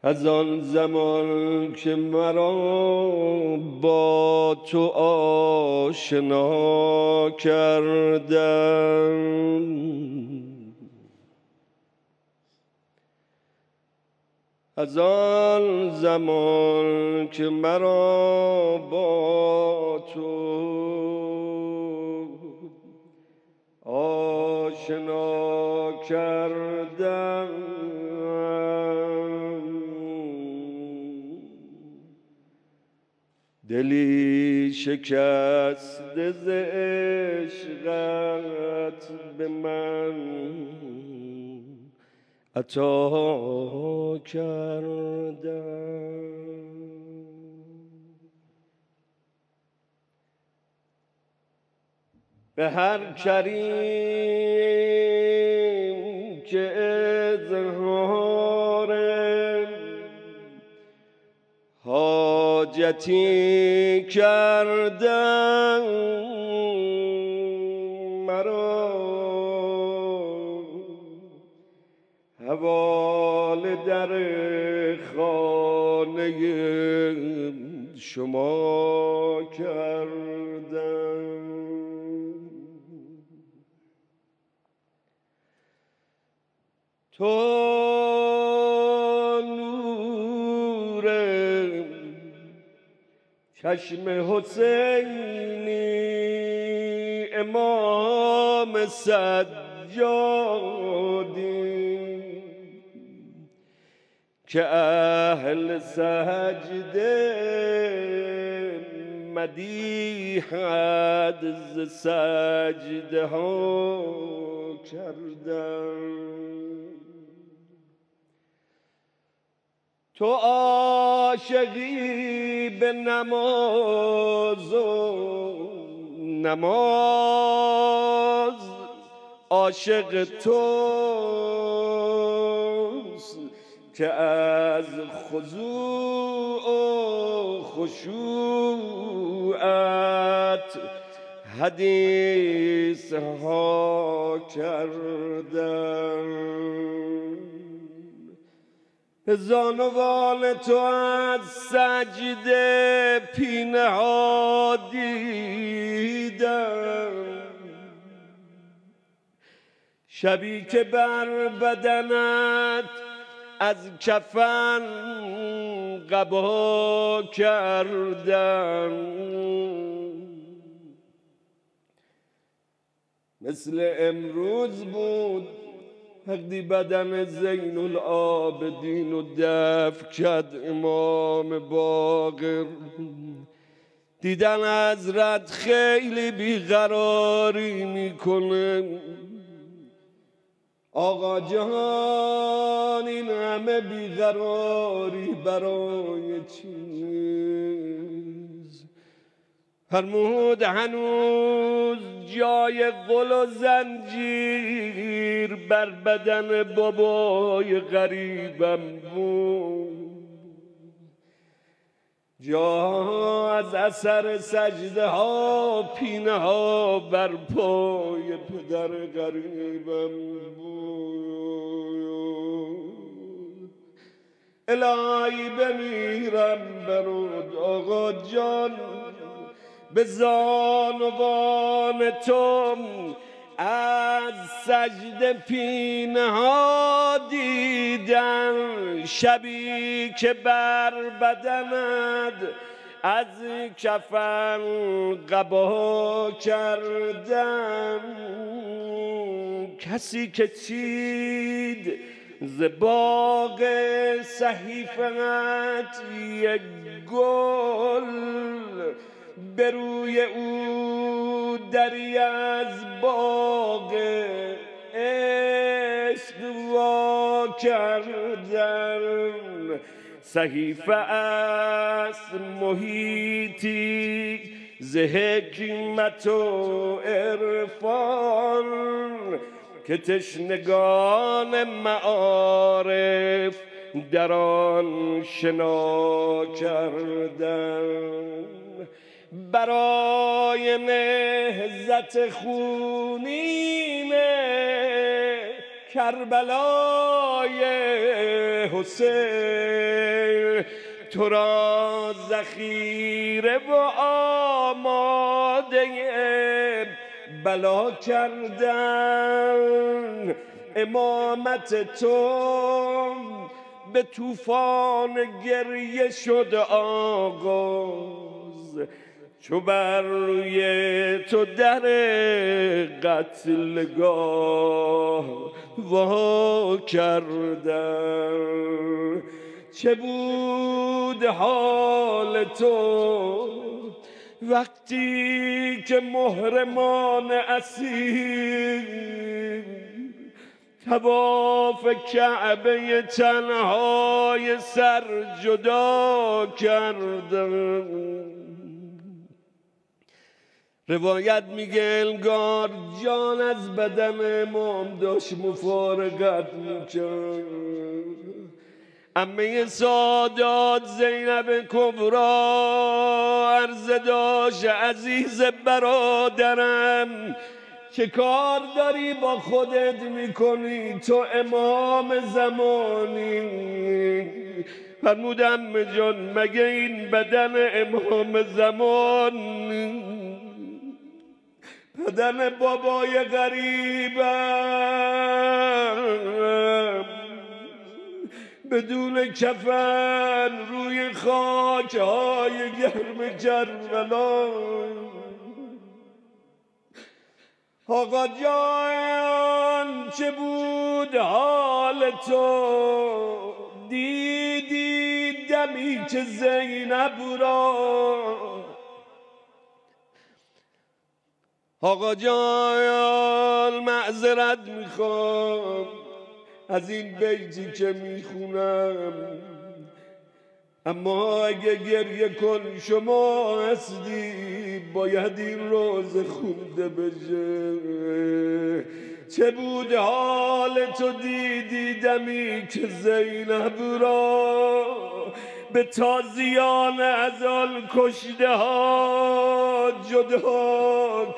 از آن زمان که مرا با تو آشنا کردم، از آن زمان که مرا با تو آشنا کردم، دلی شکسته ز عشقت به من عطا کردم. به هر کریم که اظهار حاجتی کردم، مرا حواله در خانه شما کردم. تو نور چشم حسینی، امام سجادی که اهل سجده مدیحت ز سجده ها کردم. تو عاشقی به نماز و نماز عاشق توست که از خضوع و خشوعت حدیث ها کردم. زانوان تو از سجده پینه ها دیدم، شبی که بر بدنت از کفن قبا کردم. مثل امروز بود وقتی بدن زین العابدین و دفن کرد امام باقر. دیدن حضرت خیلی بیقراری میکنه. آقا جان این همه بیقراری برای چیز؟ فرمود هنوز جای قل و زنجیر بر بدن بابای غریبم بود. جا از اثر سجده ها پینه ها بر پای پدر غریبم بود. الهی بمیرم برود آقا جان، به زانوان تو از سجده پینه ها دیدم. شبی که بر بدنت از کفن قبا کردم. کسی که چید ز باغ صحیفت یک گل، به روی او دری از باغ عشق وا کردم. صحیفه است محیطی ز حکمت و عرفان که تشنگان معارف در آن شنا کردم. برای نهضت خونین کربلای حسین تو را ذخیره و آماده بلا کردن. امامت تو به طوفان گریه شد آغاز، چو بر روی تو در قتلگاه وا کردن. چه بود حال تو وقتی که محرمان اسیر طواف کعبه تنهای سر جدا کردن؟ روایت میگه انگار جان از بدن امام داشت مفارقت میکرد. عمه سادات زینب کبرا عرض داشت عزیز برادرم چه کار داری با خودت میکنی؟ تو امام زمانی. فرمود عمه جان مگه این بدن امام زمان بدن بابای غریبم بدون کفن روی خاک های گرم کربلا؟ آقا جان چه بود حال تو؟ دیدی دمی که زینب را آقا جان معذرت میخوام از این بیتی که میخونم، اما اگه گریه کن شما هستی باید این روز خونده بشه. چه بود حال تو؟ دیدی دمی که زینب را به تازیان از آن کشته ها جدا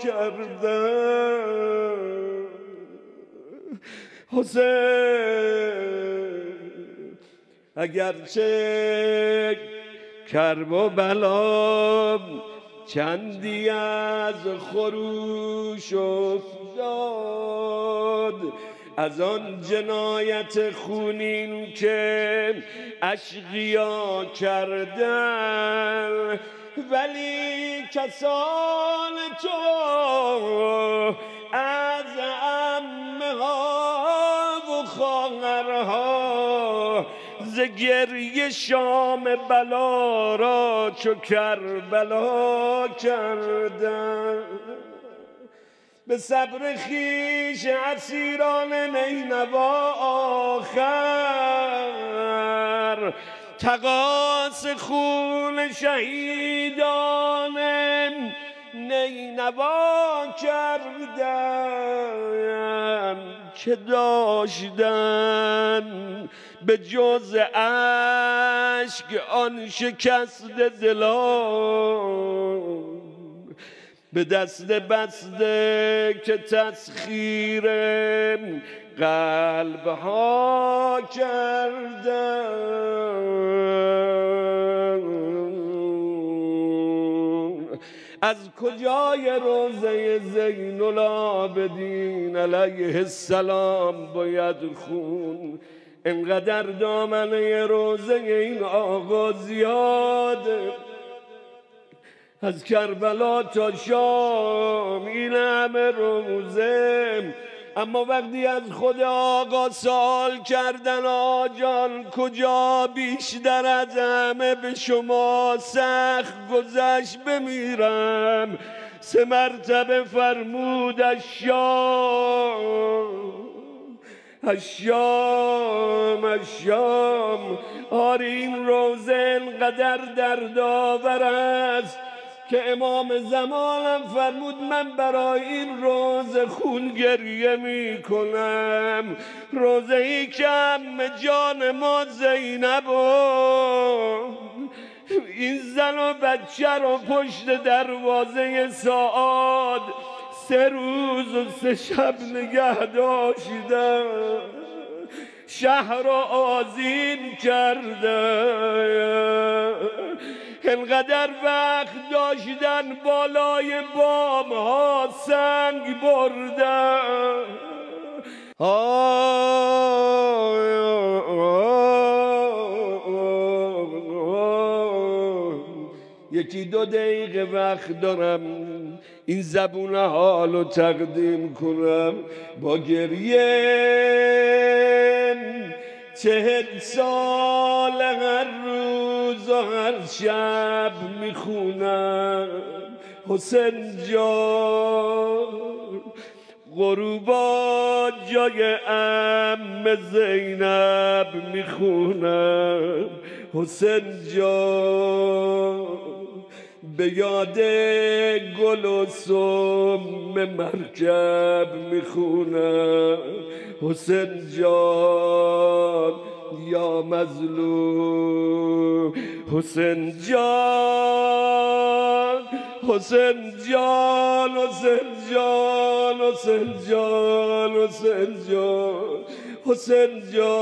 کردن. حسین اگرچه کرب و بلا چندی از خروش افتاد، از آن جنایت خونین که اشقیا کردن، ولی کسان تو از عمه ها و خواهرها ز گریه شام بلا را چو کربلا کردن. به صبر خویش اسیران نینوا آخر تقاص خون شهیدان نینوا کردن که داشتن به جز اشک آن شکست دلان، به دست بسته که تسخیر قلب ها کردن. از کجای روضه زین العابدین علیه السلام باید خون؟ انقدر دامنه روضه این آقا زیاده، از کربلا تا شام این همه روزه. اما وقتی از خود آقا سوال کردن آجان کجا بیشتر از همه به شما سخت گذشت بمیرم، 3 مرتبه فرمود الشام الشام. آری این روزه انقدر دردآور است که امام زمانم فرمود من برای این روزه خون گریه می کنم. روزه ای که عمه جان ما زینب این زن و بچه رو پشت دروازه سعاد 3 روز و 3 شب نگه داشتم، شهر را آذین کردم. انقدر وقت داشتن بالای بام ها سنگ بردن. یکی 2 دقیقه وقت دارم این زبون حالو تقدیم کنم. با گریه 40 سال هر روز و هر شب میخونم حسین جان، غروبا جای عم زینب میخونم حسین جان، به یاد گل و سم مرکب میخونم حسین جان یا مظلوم. حسین جان، حسین جان، حسین جان، حسین جان، حسین جان، حسین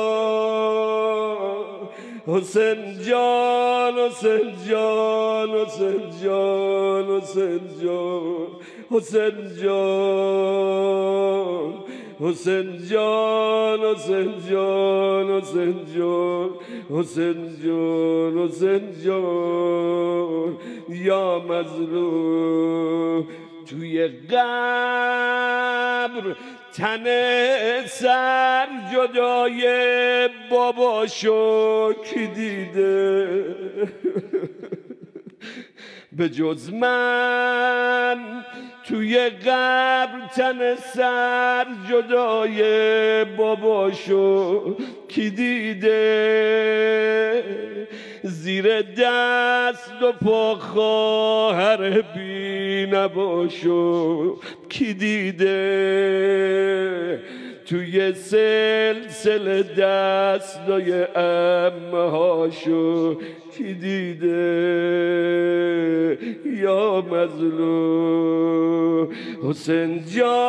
جان، حسین جان، حسین جان، حسین جان، حسین جان، حسین جان، حسین جان، حسین جان، حسین جان، حسین جان، حسین جان یا مظلوم. توی قبر تن سر جدای باباشو کی دیده؟ به جز من توی قبر تن سر جدای باباشو کی دیده؟ زیر دست و پا خواهر بی نباشو کی دیده؟ توی سلسله دستای عمه هاشو کی دیده؟ یا مظلوم. حسین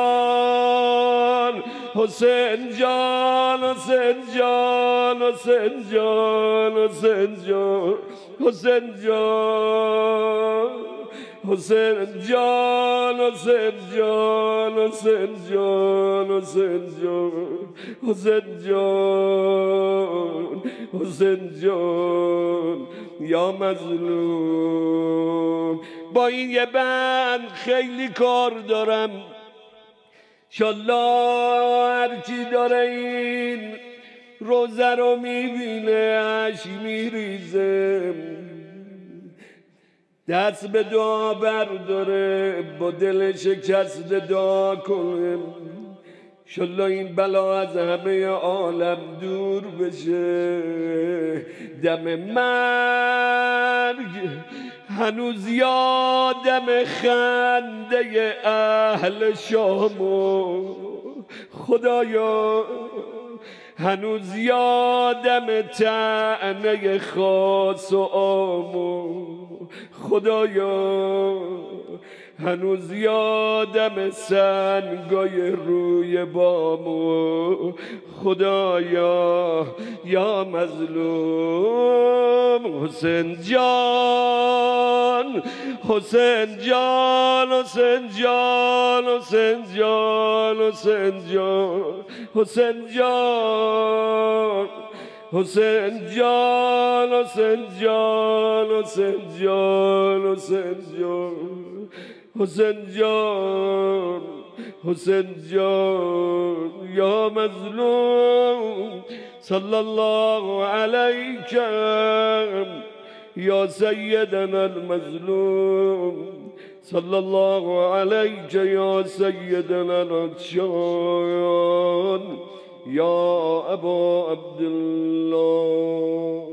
جان، حسین جان، حسین جان، حسین جان، حسین جان، حسین جان، حسین جان، حسین جان، حسین جان، حسین جان، حسین جان، حسین جان یا مظلوم. با این یه بند خیلی کار دارم، انشالله هرکی داره این روزه رو میبینه اش میریزه، دست به دعا برداره، با دل شکسته دعا کنه انشالله این بلا از همه عالم دور بشه. دم مرگ هنوز یادم خنده اهل شامو، خدایا هنوز یادم طعنه خاص و عامو، خدایا هنوز یادم سنگای روی بامو، خدایا یا مظلوم. حسین جان، حسین جان، حسین جان، حسین جان، حسین جان، حسین جان، حسین جان، حسین جان، حسین جان، حسین جان، حسین جان، حسین جان یا مظلوم. صلی الله علیک یا سیدنا المظلوم، صلی الله علیک یا سیدنا العطشان یا ابا عبدالله.